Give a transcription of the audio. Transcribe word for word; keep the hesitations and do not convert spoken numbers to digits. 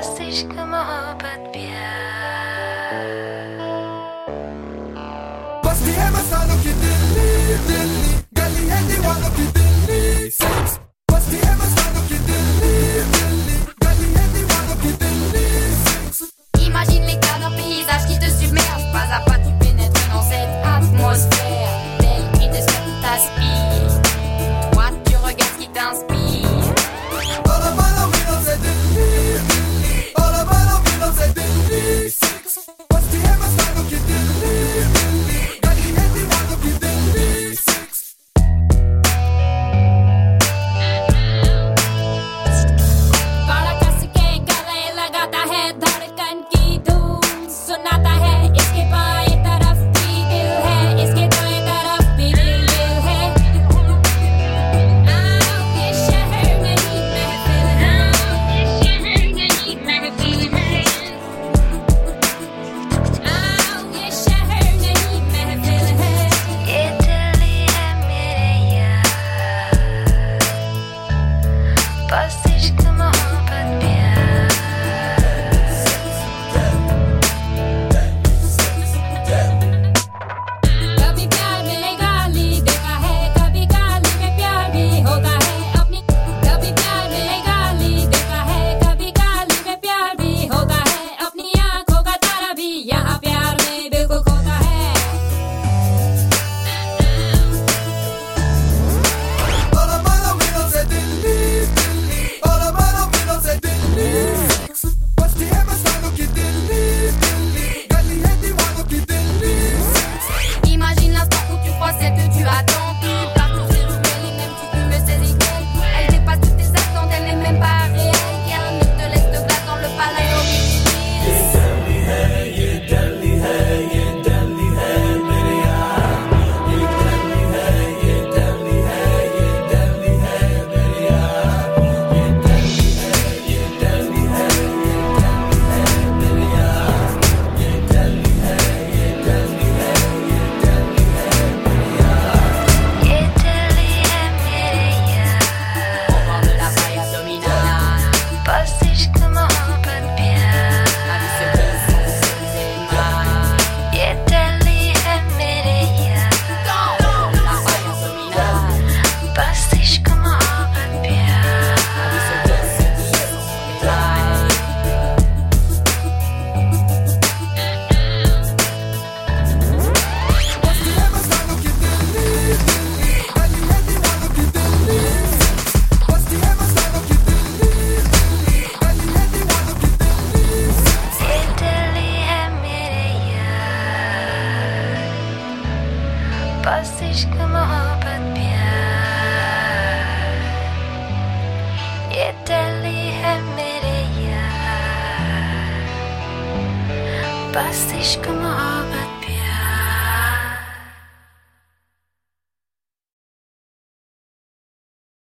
बस इश्क मोहब्बत प्यार। बस्ती है मसालों की दिल्ली दिल्ली, गली है दीवानों की दिल्ली सेक्स। बस्ती है मसालों की दिल्ली दिल्ली, गली है दीवानों की Delhi six. Imagine l'écart d'un paysage qui te submerge. Pas à pas tu pénètres dans cette atmosphère. Belle qui te ce qui t'aspire. Toi tu regardes ce qui t'inspire. All about the windows है Delhi Delhi, all about the windows है Delhi sex. बस्ती है मसालों की दिल्ली दिल्ली, गली है दीवानों की Delhi sex. बाड़ा कस के गले लगाता है, धड़कन की धूम सुनाता है। इसके बाएं तरफ भी दिल है, इसके दाएं तरफ भी दिल दिल है। आओ ये शहर नहीं महफिल है, ये शहर नहीं महफिल है। आओ ये शहर नहीं महफिल है। ये दिल्ली है मेरे यार, बस इश्क मोहब्बत प्यार। कभी प्यार में गाली देता है, कभी गाली में प्यार भी होता है अपनी। कभी प्यार में गाली देता है, कभी गाली में प्यार भी होता है अपनी। आंखों का तारा भी यहाँ प्यार में बिल्कुल खोता है। All about the windows है Delhi Delhi, all about the windows है दिल्ली सेक्स। बस्ती है मसालों की दिल्ली दिल्ली, गली है दीवानों की Delhi six. Imagine l'instant où tu crois celle que tu attends. Puis partout c'est nouvelle et même si tu me saisis d'elle, elle dépasse toutes tes attentes, elle n'est même pas réelle. Rien ne te laisse de glace dans le palais originel. ये दिल्ली है मेरे यार, Au bord de la faille abdominale, बस इश्क मोहब्बत प्यार। la vie se glisse sans ses mains. ये दिल्ली है मेरे यार, Au bord de la faille abdominale, बस इश्क मोहब्बत प्यार। la vie se glisse sans ses mains. बस्ती है मसालों की दिल्ली दिल्ली, गली है दीवानों की दिल्ली सेक्स। बस्ती है मसालों की दिल्ली दिल्ली, गली है दीवानों की दिल्ली सेक्स। ये दिल्ली है मेरे यार, बस इश्क मोहब्बत प्यार। ये दिल्ली है मेरे यार, बस इश्क मोहब्बत